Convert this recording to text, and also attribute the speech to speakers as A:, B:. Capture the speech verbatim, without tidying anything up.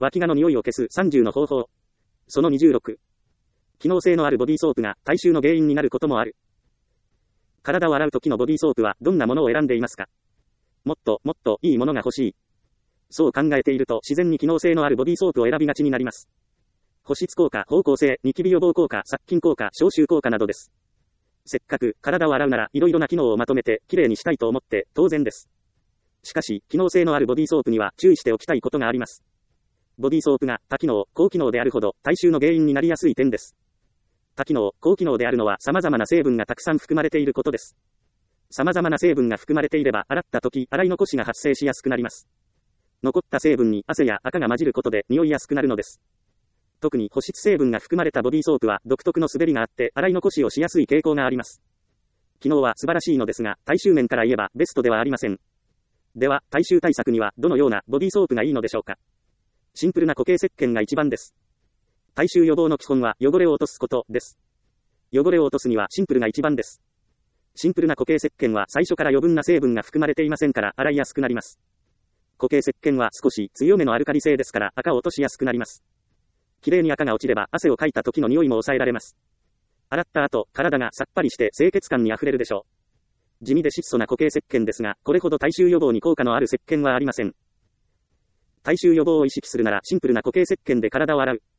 A: 脇がの匂いを消すさんじゅうの方法。そのにじゅうろく。機能性のあるボディーソープが体臭の原因になることもある。体を洗う時のボディーソープはどんなものを選んでいますか？もっともっといいものが欲しい。そう考えていると自然に機能性のあるボディーソープを選びがちになります。保湿効果、芳香性、ニキビ予防効果、殺菌効果、消臭効果などです。せっかく体を洗うならいろいろな機能をまとめてきれいにしたいと思って当然です。しかし、機能性のあるボディーソープには注意しておきたいことがあります。ボディーソープが多機能、高機能であるほど体臭の原因になりやすい点です。多機能、高機能であるのは様々な成分がたくさん含まれていることです。様々な成分が含まれていれば洗った時洗い残しが発生しやすくなります。残った成分に汗や赤が混じることで匂いやすくなるのです。特に保湿成分が含まれたボディーソープは独特の滑りがあって洗い残しをしやすい傾向があります。機能は素晴らしいのですが、体臭面から言えばベストではありません。では、体臭対策にはどのようなボディーソープがいいのでしょうか。シンプルな固形石鹸が一番です。体臭予防の基本は汚れを落とすことです。汚れを落とすにはシンプルが一番です。シンプルな固形石鹸は最初から余分な成分が含まれていませんから洗いやすくなります。固形石鹸は少し強めのアルカリ性ですから赤を落としやすくなります。きれいに赤が落ちれば汗をかいた時の匂いも抑えられます。洗った後、体がさっぱりして清潔感にあふれるでしょう。地味で質素な固形石鹸ですが、これほど体臭予防に効果のある石鹸はありません。体臭予防を意識するならシンプルな固形石鹸で体を洗う。